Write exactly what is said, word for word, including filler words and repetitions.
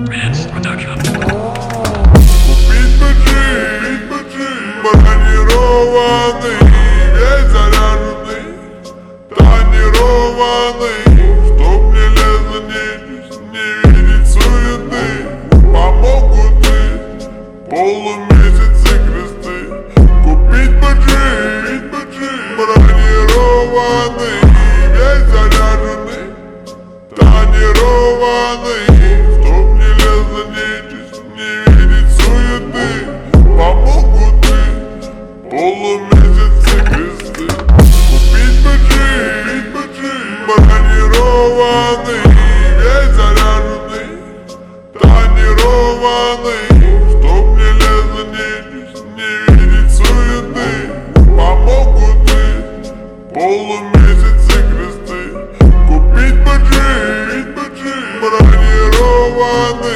Купить баджи, бронированный, весь заряженный, тонированный, чтоб не лезла нечисть, не видеть суеты. Помогут и полумесяцы кресты. Купить баджи, бронированный, весь заряженный, тонированный, чтоб не лезла нечисть, не видеть суеты. Помогут и полумесяцы кресты. Купить баджи, бронированный, весь заряженный, тонированный, чтоб не лезла нечисть, не видеть суеты. Помогут и полумесяцы кресты. Купить баджи, бронированный.